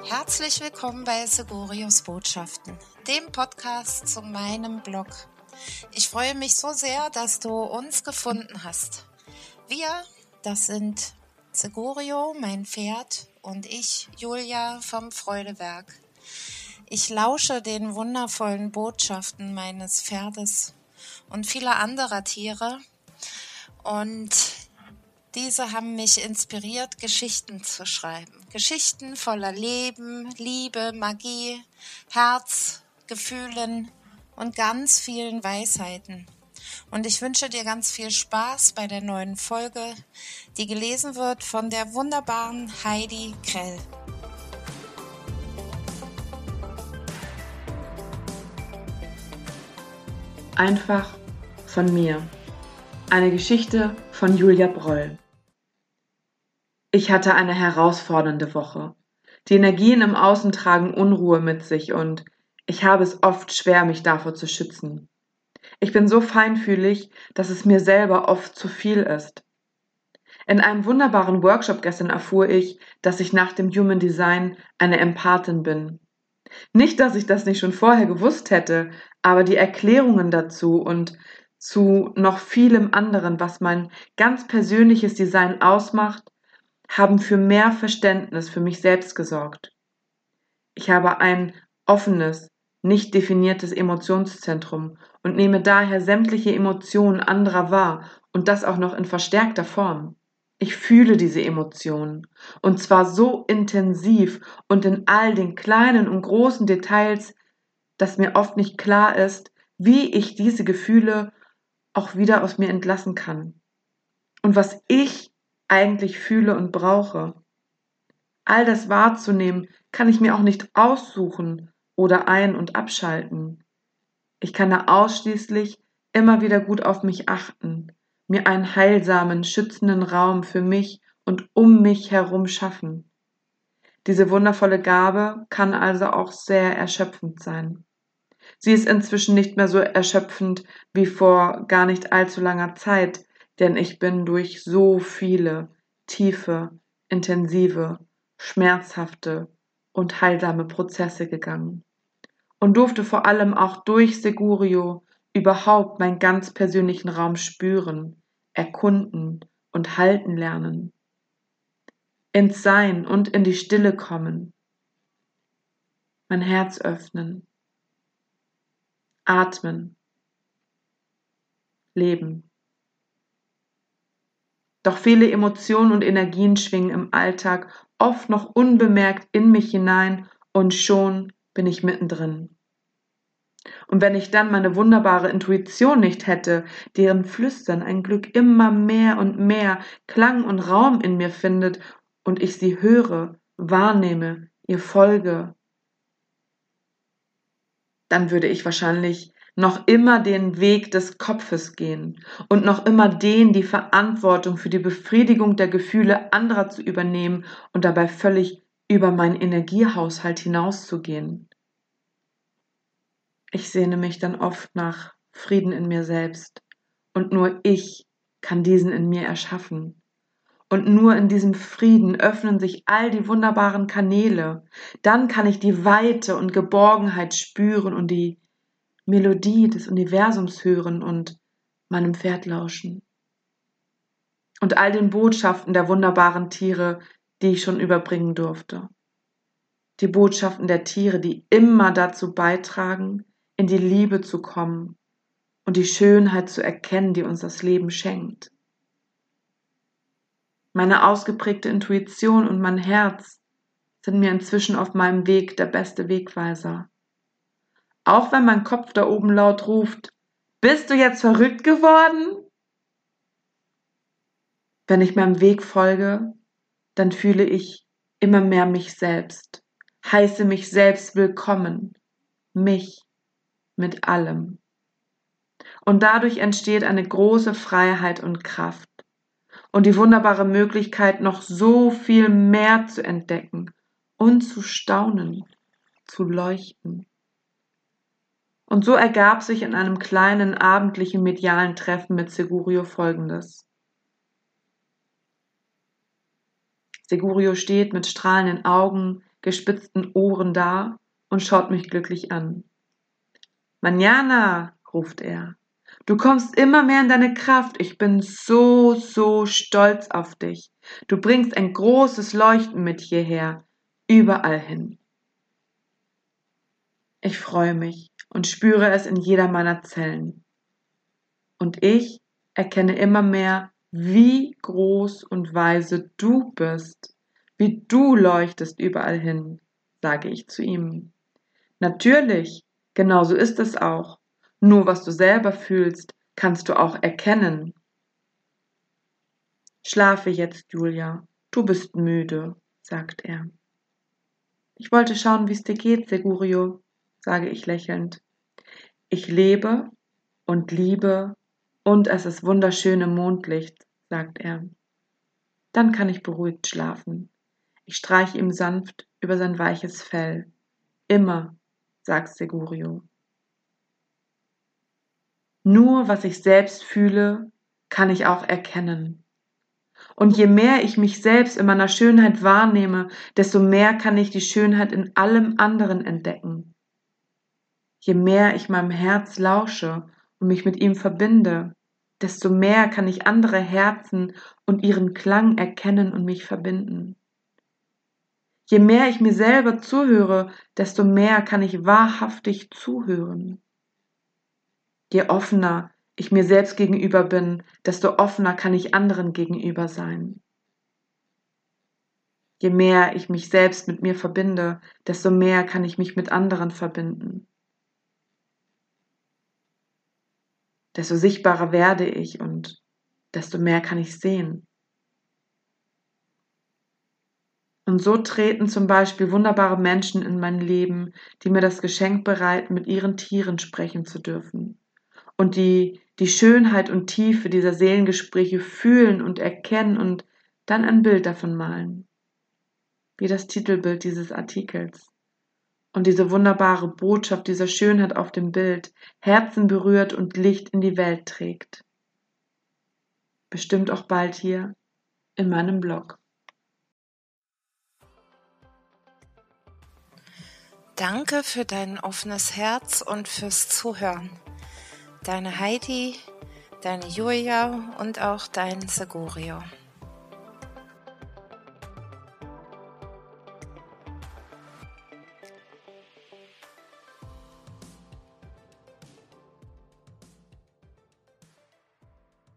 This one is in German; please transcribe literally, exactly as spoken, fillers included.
Herzlich willkommen bei Segurios Botschaften, dem Podcast zu meinem Blog. Ich freue mich so sehr, dass du uns gefunden hast. Wir, das sind Segurio, mein Pferd, und ich, Julia vom Freudewerk. Ich lausche den wundervollen Botschaften meines Pferdes und vieler anderer Tiere, und diese haben mich inspiriert, Geschichten zu schreiben. Geschichten voller Leben, Liebe, Magie, Herz, Gefühlen und ganz vielen Weisheiten. Und ich wünsche dir ganz viel Spaß bei der neuen Folge, die gelesen wird von der wunderbaren Heidi Krell. Einfach von mir. Eine Geschichte von Julia Broll. Ich hatte eine herausfordernde Woche. Die Energien im Außen tragen Unruhe mit sich und ich habe es oft schwer, mich davor zu schützen. Ich bin so feinfühlig, dass es mir selber oft zu viel ist. In einem wunderbaren Workshop gestern erfuhr ich, dass ich nach dem Human Design eine Empathin bin. Nicht, dass ich das nicht schon vorher gewusst hätte, aber die Erklärungen dazu und zu noch vielem anderen, was mein ganz persönliches Design ausmacht, haben für mehr Verständnis für mich selbst gesorgt. Ich habe ein offenes, nicht definiertes Emotionszentrum und nehme daher sämtliche Emotionen anderer wahr und das auch noch in verstärkter Form. Ich fühle diese Emotionen und zwar so intensiv und in all den kleinen und großen Details, dass mir oft nicht klar ist, wie ich diese Gefühle auch wieder aus mir entlassen kann und was ich eigentlich fühle und brauche. All das wahrzunehmen, kann ich mir auch nicht aussuchen oder ein- und abschalten. Ich kann da ausschließlich immer wieder gut auf mich achten, mir einen heilsamen, schützenden Raum für mich und um mich herum schaffen. Diese wundervolle Gabe kann also auch sehr erschöpfend sein. Sie ist inzwischen nicht mehr so erschöpfend wie vor gar nicht allzu langer Zeit, denn ich bin durch so viele tiefe, intensive, schmerzhafte und heilsame Prozesse gegangen und durfte vor allem auch durch Segurio überhaupt meinen ganz persönlichen Raum spüren, erkunden und halten lernen, ins Sein und in die Stille kommen, mein Herz öffnen, atmen, leben. Doch viele Emotionen und Energien schwingen im Alltag oft noch unbemerkt in mich hinein und schon bin ich mittendrin. Und wenn ich dann meine wunderbare Intuition nicht hätte, deren Flüstern ein Glück immer mehr und mehr Klang und Raum in mir findet und ich sie höre, wahrnehme, ihr folge, dann würde ich wahrscheinlich noch immer den Weg des Kopfes gehen und noch immer den, die Verantwortung für die Befriedigung der Gefühle anderer zu übernehmen und dabei völlig über meinen Energiehaushalt hinauszugehen. Ich sehne mich dann oft nach Frieden in mir selbst und nur ich kann diesen in mir erschaffen. Und nur in diesem Frieden öffnen sich all die wunderbaren Kanäle. Dann kann ich die Weite und Geborgenheit spüren und die Melodie des Universums hören und meinem Pferd lauschen. Und all den Botschaften der wunderbaren Tiere, die ich schon überbringen durfte. Die Botschaften der Tiere, die immer dazu beitragen, in die Liebe zu kommen und die Schönheit zu erkennen, die uns das Leben schenkt. Meine ausgeprägte Intuition und mein Herz sind mir inzwischen auf meinem Weg der beste Wegweiser. Auch wenn mein Kopf da oben laut ruft, bist du jetzt verrückt geworden? Wenn ich meinem Weg folge, dann fühle ich immer mehr mich selbst, heiße mich selbst willkommen, mich mit allem. Und dadurch entsteht eine große Freiheit und Kraft und die wunderbare Möglichkeit, noch so viel mehr zu entdecken und zu staunen, zu leuchten. Und so ergab sich in einem kleinen abendlichen medialen Treffen mit Segurio Folgendes. Segurio steht mit strahlenden Augen gespitzten Ohren da und schaut mich glücklich an. Manana, ruft er, du kommst immer mehr in deine Kraft. Ich bin so, so stolz auf dich. Du bringst ein großes Leuchten mit hierher, überall hin. Ich freue mich und spüre es in jeder meiner Zellen. Und ich erkenne immer mehr, wie groß und weise du bist, wie du leuchtest überall hin, sage ich zu ihm. Natürlich, genauso ist es auch. Nur was du selber fühlst, kannst du auch erkennen. Schlafe jetzt, Julia, du bist müde, sagt er. Ich wollte schauen, wie es dir geht, Segurio, sage ich lächelnd. Ich lebe und liebe und es ist wunderschön im Mondlicht, sagt er. Dann kann ich beruhigt schlafen. Ich streiche ihm sanft über sein weiches Fell. Immer, sagt Segurio. Nur was ich selbst fühle, kann ich auch erkennen. Und je mehr ich mich selbst in meiner Schönheit wahrnehme, desto mehr kann ich die Schönheit in allem anderen entdecken. Je mehr ich meinem Herz lausche und mich mit ihm verbinde, desto mehr kann ich andere Herzen und ihren Klang erkennen und mich verbinden. Je mehr ich mir selber zuhöre, desto mehr kann ich wahrhaftig zuhören. Je offener ich mir selbst gegenüber bin, desto offener kann ich anderen gegenüber sein. Je mehr ich mich selbst mit mir verbinde, desto mehr kann ich mich mit anderen verbinden. Desto sichtbarer werde ich und desto mehr kann ich sehen. Und so treten zum Beispiel wunderbare Menschen in mein Leben, die mir das Geschenk bereiten, mit ihren Tieren sprechen zu dürfen. Und die die Schönheit und Tiefe dieser Seelengespräche fühlen und erkennen und dann ein Bild davon malen. Wie das Titelbild dieses Artikels. Und diese wunderbare Botschaft dieser Schönheit auf dem Bild Herzen berührt und Licht in die Welt trägt. Bestimmt auch bald hier in meinem Blog. Danke für dein offenes Herz und fürs Zuhören. Deine Heidi, deine Julia und auch dein Segurio.